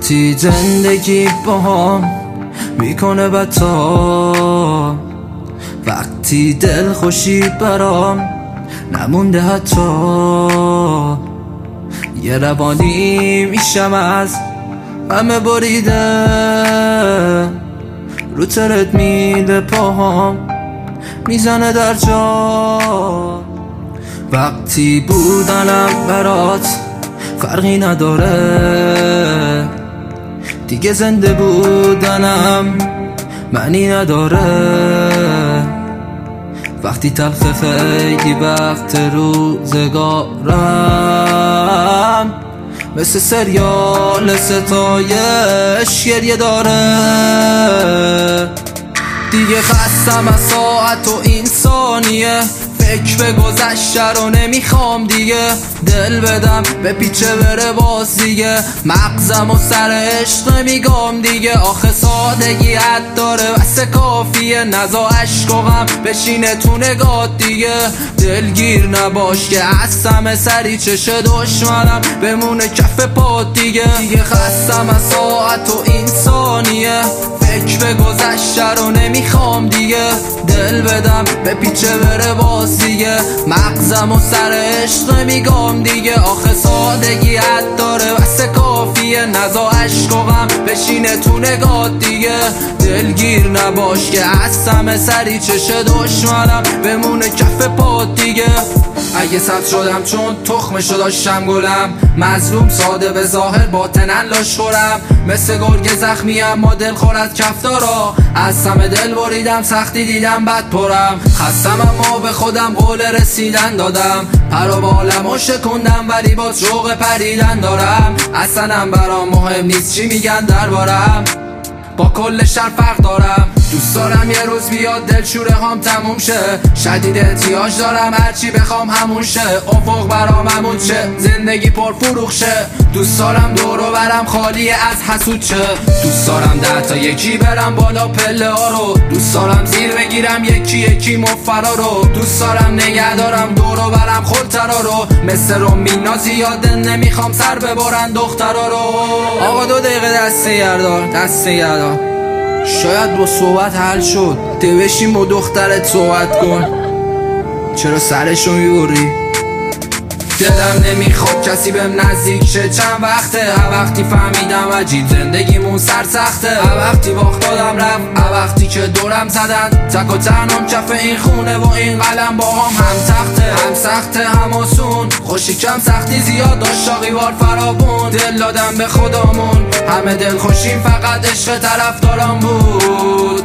وقتی زندگی باهم میکنه بتا، وقتی دل خوشی برام نمونده حتی، یه روانی میشم از همه بریده، رو ترد میده پاهام میزنه در جا. وقتی بودنم برات فرقی نداره، دیگه زنده بودنم معنی نداره. وقتی تلخ خیلی وقت روزگارم مثل سریال ستایش گریه داره. دیگه خستم از ساعت و این ثانیه، فکر به گذشته رو نمیخوام دیگه، دل بدم به پیچه بره باز دیگه، مغزم و سر عشق نمیگم دیگه. آخه سادگی حد داره بس کافیه، نزا عشق و غم بشینه تو نگات دیگه. دلگیر نباش که عصم سری چش دشمنم بمونه کف پات دیگه. دیگه خستم از ساعت و این ثانیه، فکر به گذشته رو نمیخوام دیگه، دل بدم به پیچه بره باز دیگه، مغزم و سر عشق نمیگم دیگه. آخه سادگی حد داره بس کافیه، نزا عشق و غم بشینه تو نگات دیگه. دلگیر نباش که عصم سری چش دشمنم بمونه کف پات دیگه. اگه سبز شدم چون تخمشو داشتم گلم، مظلوم ساده به ظاهر باطنن لاش خورم، مثل گرگ زخمی اما دل خورد کفتارا، از همه دل بریدم سختی دیدم بد پرم. خستم اما به خودم قول رسیدن دادم، پر و بالمو شکندم ولی با شوق پریدن دارم. اصلا برام مهم نیست چی میگن دربارم، با کل شهر فرق دارم. دوست دارم یه روز بیاد دلشوره هم تموم شه، شدید احتیاج دارم هرچی بخوام همون شه، افق برام همون شه، زندگی پر فروخ شه. دوست دارم دورو برم خالی از حسود شه، دوست دارم 10 تا یکی برم بالا پله ها رو، دوست دارم زیر بگیرم یکی یکی مفرا رو، دوست دارم نگه دارم دورو برم خلطرا رو، مثل رومینا زیاده نمیخوام سر ببرن دخترا رو. آقا 2 دقیقه دسته گردار، دسته گردار، شاید با صحبت حل شد، بشین با دخترت صحبت کن، چرا سرشو میبری؟ دلم نمیخواد کسی بهم نزدیک شه، چند وقته وقتی فهمیدم عجیب زندگیمون سرسخته، وقتی باخت دادم رفت، وقتی که دورم زدن تک و تنهام کف این خونه و این قلم با هم تخته، هم سخته هم آسون، خوشی کم سختی زیاد داشت شاقیوار فرابون. دل دادم به خدامون همه دل خوشیم فقط عشق طرفدارم بود.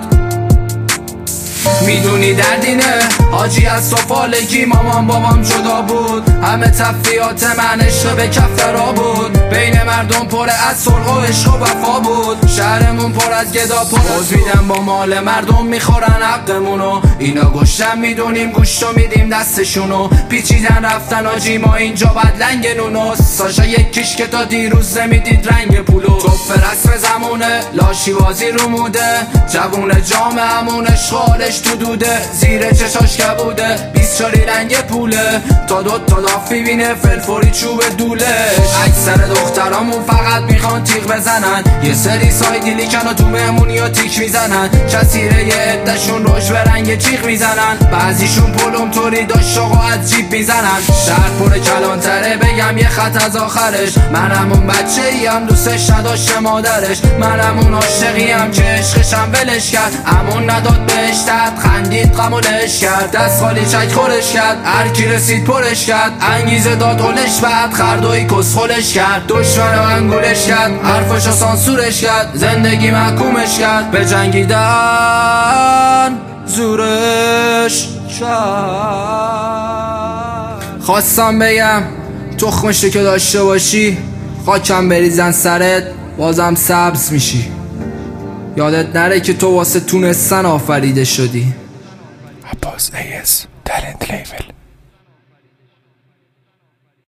میدونی دردینه حاجی از سفالگی مامان بابام جدا بود، همه تفریات من عشق به کف را بود، بین مردم پر از صلح و عشق و وفا بود، شهرمون پر از گدا پر میدن با مال مردم میخورن حقمونو، اینا گشتن میدونیم گوشتو میدیم دستشونو، پیچیدن رفتن آجی ما اینجا بد لنگ نونو، ساشا یکیش که تا دیروز نمیدید رنگ پولو، توف رسم زمونه لاشی بازی رو موده، جوون جامعمون اشغالش تو دوده، زیر چشاش کبوده 20 شاری رنگ پوله، تا 2 تا لافی بینه فلفوری چوب دولش. اکثر دخترامون فقط میخوان تیغ بزنن، یه سری سایدی لیکن و تو مهمونی ها تیک میزنن، کسیره یه عدشون روش به رنگ چیخ میزنن، بعضیشون پلوم توری داشت و از جیب میزنن. شهر پر کلانتره بگم یه خط از آخرش، منم اون بچه ایم دوستش نداشته مادرش، منم اون عاشقیم که عشقشم ولش کرد، امون نداد بهش خندید قمولش کرد، دست خالی چک خورش کرد، هرکی رسید پرش کرد، انگیزه داد هلش بعد خردوی کسخولش کرد، دشمن و انگولش کرد، حرفشو سانسورش کرد، زندگی محکومش کرد، به جنگیدن زورش کرد. خواستم بگم تخمشو که داشته باشی خاکم بریزن سرت بازم سبز میشی، یادت نره که تو واسه تونستن آفریده شدی. عباس AS Talent Label.